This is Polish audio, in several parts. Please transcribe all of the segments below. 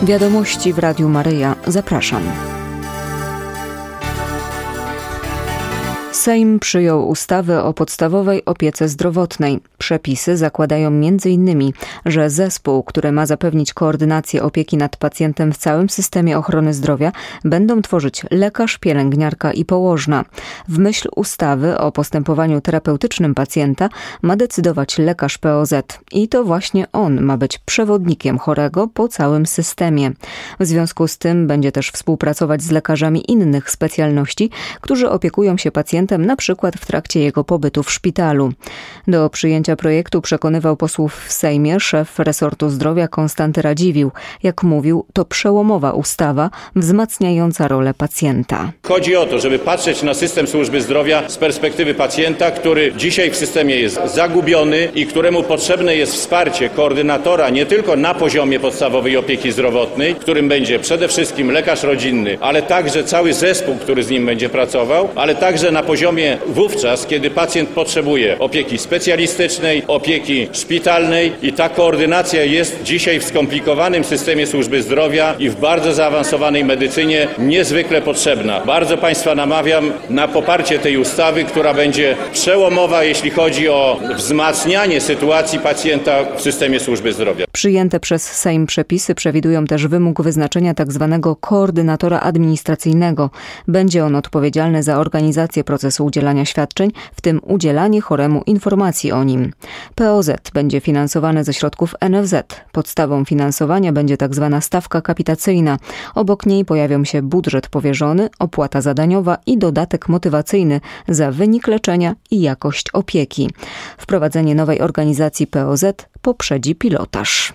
Wiadomości w Radiu Maryja. Zapraszam. Sejm przyjął ustawę o podstawowej opiece zdrowotnej. Przepisy zakładają m.in., że zespół, który ma zapewnić koordynację opieki nad pacjentem w całym systemie ochrony zdrowia, będą tworzyć lekarz, pielęgniarka i położna. W myśl ustawy o postępowaniu terapeutycznym pacjenta ma decydować lekarz POZ i to właśnie on ma być przewodnikiem chorego po całym systemie. W związku z tym będzie też współpracować z lekarzami innych specjalności, którzy opiekują się pacjentem na przykład w trakcie jego pobytu w szpitalu. Do przyjęcia projektu przekonywał posłów w Sejmie szef resortu zdrowia Konstanty Radziwiłł. Jak mówił, to przełomowa ustawa wzmacniająca rolę pacjenta. Chodzi o to, żeby patrzeć na system służby zdrowia z perspektywy pacjenta, który dzisiaj w systemie jest zagubiony i któremu potrzebne jest wsparcie koordynatora nie tylko na poziomie podstawowej opieki zdrowotnej, którym będzie przede wszystkim lekarz rodzinny, ale także cały zespół, który z nim będzie pracował, ale także na poziomie wówczas, kiedy pacjent potrzebuje opieki specjalistycznej, opieki szpitalnej i ta koordynacja jest dzisiaj w skomplikowanym systemie służby zdrowia i w bardzo zaawansowanej medycynie niezwykle potrzebna. Bardzo Państwa namawiam na poparcie tej ustawy, która będzie przełomowa, jeśli chodzi o wzmacnianie sytuacji pacjenta w systemie służby zdrowia. Przyjęte przez Sejm przepisy przewidują też wymóg wyznaczenia tzw. koordynatora administracyjnego. Będzie on odpowiedzialny za organizację procesu udzielania świadczeń, w tym udzielanie choremu informacji o nim. POZ będzie finansowane ze środków NFZ. Podstawą finansowania będzie tzw. stawka kapitacyjna. Obok niej pojawią się budżet powierzony, opłata zadaniowa i dodatek motywacyjny za wynik leczenia i jakość opieki. Wprowadzenie nowej organizacji POZ poprzedzi pilotaż.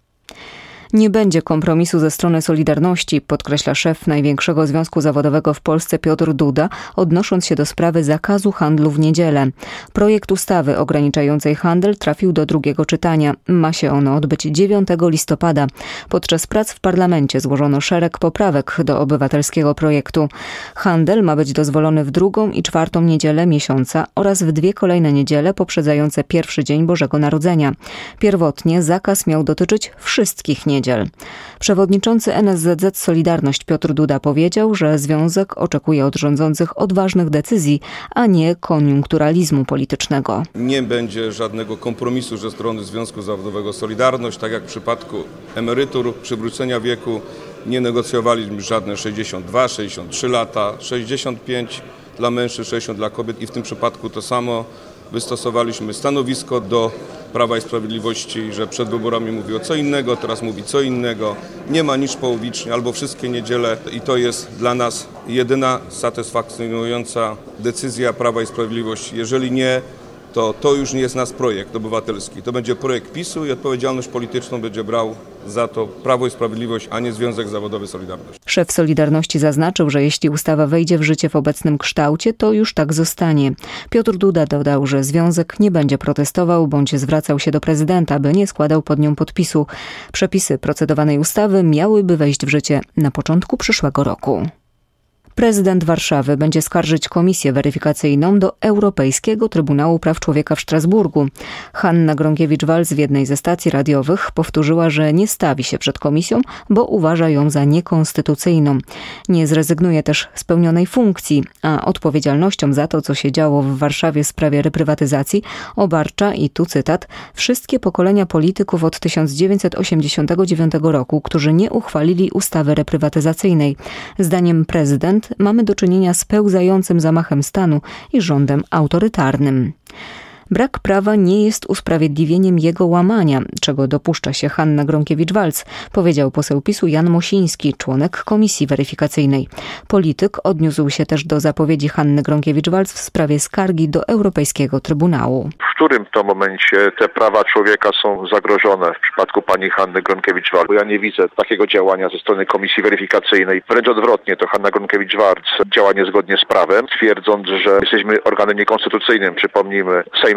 Nie będzie kompromisu ze strony Solidarności, podkreśla szef największego związku zawodowego w Polsce Piotr Duda, odnosząc się do sprawy zakazu handlu w niedzielę. Projekt ustawy ograniczającej handel trafił do drugiego czytania. Ma się ono odbyć 9 listopada. Podczas prac w parlamencie złożono szereg poprawek do obywatelskiego projektu. Handel ma być dozwolony w 2. i 4. niedzielę miesiąca oraz w 2 kolejne niedziele poprzedzające pierwszy dzień Bożego Narodzenia. Pierwotnie zakaz miał dotyczyć wszystkich niedziel. Przewodniczący NSZZ Solidarność Piotr Duda powiedział, że związek oczekuje od rządzących odważnych decyzji, a nie koniunkturalizmu politycznego. Nie będzie żadnego kompromisu ze strony Związku Zawodowego Solidarność, tak jak w przypadku emerytur, przywrócenia wieku nie negocjowaliśmy żadne 62, 63 lata, 65 dla mężczyzn, 60 dla kobiet i w tym przypadku to samo. Wystosowaliśmy stanowisko do Prawa i Sprawiedliwości, że przed wyborami mówiło co innego, teraz mówi co innego. Nie ma nic połowicznie albo wszystkie niedziele i to jest dla nas jedyna satysfakcjonująca decyzja Prawa i Sprawiedliwości. Jeżeli nie, to już nie jest nasz projekt obywatelski. To będzie projekt PiS-u i odpowiedzialność polityczną będzie brał za to Prawo i Sprawiedliwość, a nie Związek Zawodowy Solidarność. Szef Solidarności zaznaczył, że jeśli ustawa wejdzie w życie w obecnym kształcie, to już tak zostanie. Piotr Duda dodał, że związek nie będzie protestował bądź zwracał się do prezydenta, by nie składał pod nią podpisu. Przepisy procedowanej ustawy miałyby wejść w życie na początku przyszłego roku. Prezydent Warszawy będzie skarżyć komisję weryfikacyjną do Europejskiego Trybunału Praw Człowieka w Strasburgu. Hanna Gronkiewicz-Waltz w jednej ze stacji radiowych powtórzyła, że nie stawi się przed komisją, bo uważa ją za niekonstytucyjną. Nie zrezygnuje też z pełnionej funkcji, a odpowiedzialnością za to, co się działo w Warszawie w sprawie reprywatyzacji, obarcza, i tu cytat, wszystkie pokolenia polityków od 1989 roku, którzy nie uchwalili ustawy reprywatyzacyjnej. Zdaniem prezydent mamy do czynienia z pełzającym zamachem stanu i rządem autorytarnym. Brak prawa nie jest usprawiedliwieniem jego łamania, czego dopuszcza się Hanna Gronkiewicz-Waltz, powiedział poseł PiS-u Jan Mosiński, członek komisji weryfikacyjnej. Polityk odniósł się też do zapowiedzi Hanny Gronkiewicz-Waltz w sprawie skargi do Europejskiego Trybunału. W którym to momencie te prawa człowieka są zagrożone w przypadku pani Hanny Gronkiewicz-Waltz? Bo ja nie widzę takiego działania ze strony komisji weryfikacyjnej. Wręcz odwrotnie, to Hanna Gronkiewicz-Waltz działa niezgodnie z prawem, twierdząc, że jesteśmy organem niekonstytucyjnym. Przypomnijmy, Sejm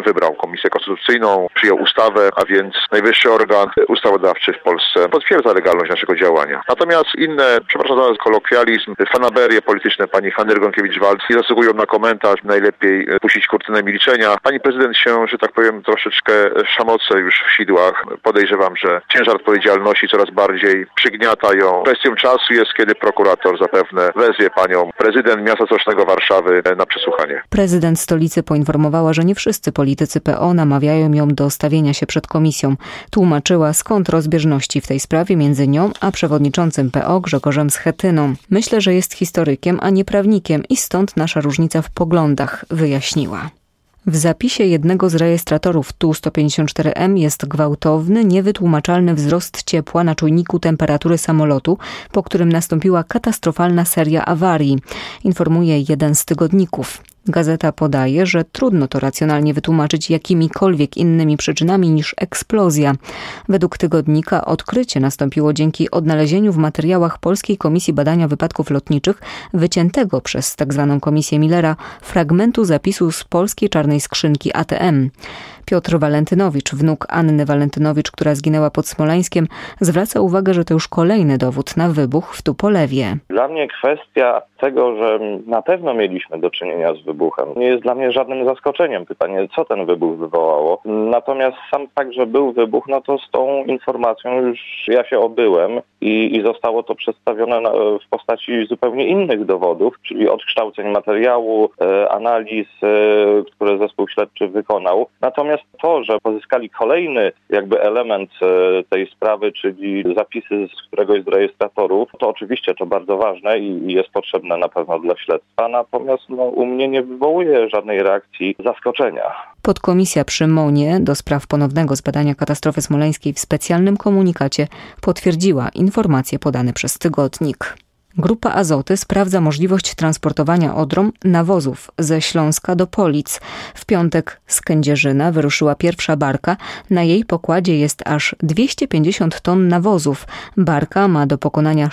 wybrał Komisję Konstytucyjną, przyjął ustawę, a więc najwyższy organ ustawodawczy w Polsce potwierdza legalność naszego działania. Natomiast inne, przepraszam za kolokwializm, fanaberie polityczne pani Hanny Gronkiewicz-Waltz nie zasługują na komentarz. Najlepiej puścić kurtynę milczenia. Pani prezydent się, że tak powiem, troszeczkę szamoce już w sidłach. Podejrzewam, że ciężar odpowiedzialności coraz bardziej przygniata ją. Kwestią czasu jest, kiedy prokurator zapewne wezwie panią prezydent miasta stołecznego Warszawy na przesłuchanie. Prezydent stolicy poinformowała, że nie wszyscy politycy PO namawiają ją do stawienia się przed komisją. Tłumaczyła, skąd rozbieżności w tej sprawie między nią a przewodniczącym PO Grzegorzem Schetyną. Myślę, że jest historykiem, a nie prawnikiem i stąd nasza różnica w poglądach, wyjaśniła. W zapisie jednego z rejestratorów Tu-154M jest gwałtowny, niewytłumaczalny wzrost ciepła na czujniku temperatury samolotu, po którym nastąpiła katastrofalna seria awarii, informuje jeden z tygodników. Gazeta podaje, że trudno to racjonalnie wytłumaczyć jakimikolwiek innymi przyczynami niż eksplozja. Według tygodnika odkrycie nastąpiło dzięki odnalezieniu w materiałach Polskiej Komisji Badania Wypadków Lotniczych wyciętego przez tzw. Komisję Millera fragmentu zapisu z polskiej czarnej skrzynki ATM. Piotr Walentynowicz, wnuk Anny Walentynowicz, która zginęła pod Smoleńskiem, zwraca uwagę, że to już kolejny dowód na wybuch w Tupolewie. Dla mnie kwestia tego, że na pewno mieliśmy do czynienia z wybuchem, nie jest dla mnie żadnym zaskoczeniem. Pytanie, co ten wybuch wywołało. Natomiast sam fakt, że był wybuch, no to z tą informacją już ja się obyłem i zostało to przedstawione w postaci zupełnie innych dowodów, czyli odkształceń materiału, analiz, które zespół śledczy wykonał. Natomiast to, że pozyskali kolejny element tej sprawy, czyli zapisy z któregoś z rejestratorów, to oczywiście to bardzo ważne i jest potrzebne na pewno dla śledztwa. Natomiast u mnie nie wywołuje żadnej reakcji zaskoczenia. Podkomisja przy MON-ie do spraw ponownego zbadania katastrofy smoleńskiej w specjalnym komunikacie potwierdziła informacje podane przez tygodnik. Grupa Azoty sprawdza możliwość transportowania Odrą nawozów ze Śląska do Polic. W piątek z Kędzierzyna wyruszyła pierwsza barka. Na jej pokładzie jest aż 250 ton nawozów. Barka ma do pokonania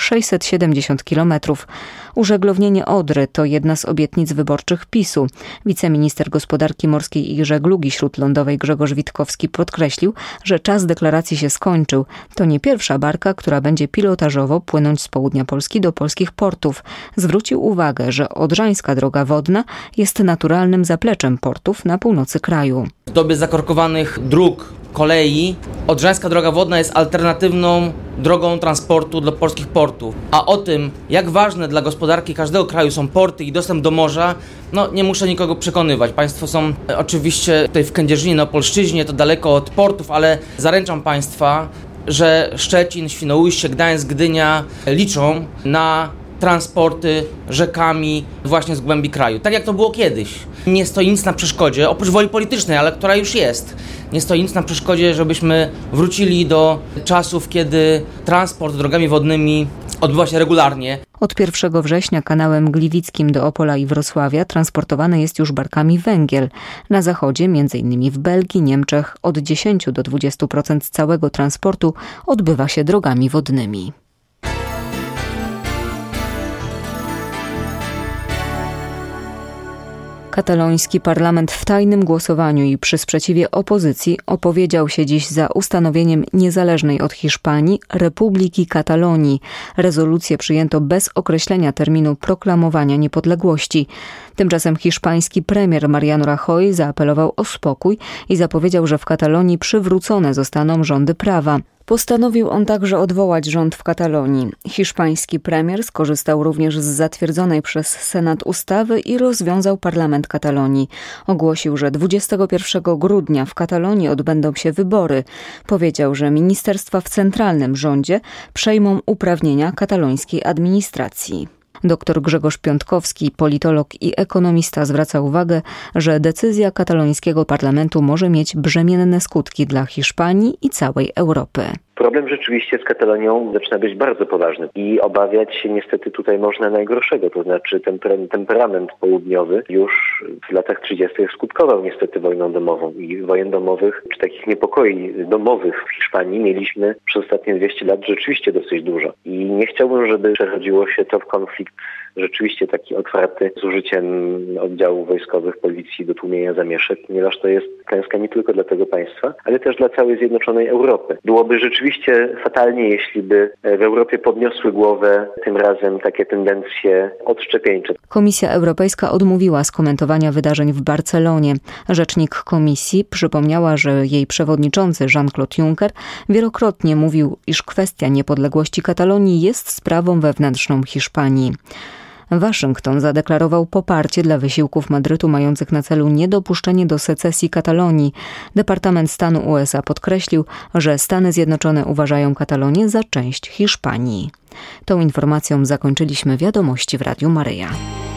670 kilometrów. Użeglownienie Odry to jedna z obietnic wyborczych PiS-u. Wiceminister Gospodarki Morskiej i Żeglugi Śródlądowej Grzegorz Witkowski podkreślił, że czas deklaracji się skończył. To nie pierwsza barka, która będzie pilotażowo płynąć z południa Polski do polskich portów. Zwrócił uwagę, że Odrzańska Droga Wodna jest naturalnym zapleczem portów na północy kraju. W dobie zakorkowanych dróg, kolei, Odrzańska Droga Wodna jest alternatywną drogą transportu dla polskich portów. A o tym, jak ważne dla gospodarki każdego kraju są porty i dostęp do morza, nie muszę nikogo przekonywać. Państwo są oczywiście tutaj w Kędzierzynie, na Opolszczyźnie, to daleko od portów, ale zaręczam Państwa, że Szczecin, Świnoujście, Gdańsk, Gdynia liczą na transporty rzekami właśnie z głębi kraju. Tak jak to było kiedyś. Nie stoi nic na przeszkodzie, oprócz woli politycznej, ale która już jest. Nie stoi nic na przeszkodzie, żebyśmy wrócili do czasów, kiedy transport drogami wodnymi odbywa się regularnie. Od 1 września kanałem gliwickim do Opola i Wrocławia transportowany jest już barkami węgiel. Na zachodzie, m.in. w Belgii, Niemczech, od 10 do 20% całego transportu odbywa się drogami wodnymi. Kataloński parlament w tajnym głosowaniu i przy sprzeciwie opozycji opowiedział się dziś za ustanowieniem niezależnej od Hiszpanii Republiki Katalonii. Rezolucję przyjęto bez określenia terminu proklamowania niepodległości. Tymczasem hiszpański premier Mariano Rajoy zaapelował o spokój i zapowiedział, że w Katalonii przywrócone zostaną rządy prawa. Postanowił on także odwołać rząd w Katalonii. Hiszpański premier skorzystał również z zatwierdzonej przez Senat ustawy i rozwiązał parlament Katalonii. Ogłosił, że 21 grudnia w Katalonii odbędą się wybory. Powiedział, że ministerstwa w centralnym rządzie przejmą uprawnienia katalońskiej administracji. Dr Grzegorz Piątkowski, politolog i ekonomista, zwraca uwagę, że decyzja katalońskiego parlamentu może mieć brzemienne skutki dla Hiszpanii i całej Europy. Problem rzeczywiście z Katalonią zaczyna być bardzo poważny i obawiać się niestety tutaj można najgorszego, to znaczy temperament południowy już w latach 30. skutkował niestety wojną domową i wojen domowych, czy takich niepokoi domowych w Hiszpanii mieliśmy przez ostatnie 200 lat rzeczywiście dosyć dużo i nie chciałbym, żeby przerodziło się to w konflikt rzeczywiście taki otwarty z użyciem oddziałów wojskowych, policji do tłumienia zamieszek, ponieważ to jest klęska nie tylko dla tego państwa, ale też dla całej zjednoczonej Europy. Byłoby rzeczywiście fatalnie, jeśli by w Europie podniosły głowę tym razem takie tendencje odszczepieńcze. Komisja Europejska odmówiła skomentowania wydarzeń w Barcelonie. Rzecznik Komisji przypomniała, że jej przewodniczący Jean-Claude Juncker wielokrotnie mówił, iż kwestia niepodległości Katalonii jest sprawą wewnętrzną Hiszpanii. Waszyngton zadeklarował poparcie dla wysiłków Madrytu mających na celu niedopuszczenie do secesji Katalonii. Departament Stanu USA podkreślił, że Stany Zjednoczone uważają Katalonię za część Hiszpanii. Tą informacją zakończyliśmy wiadomości w Radiu Maryja.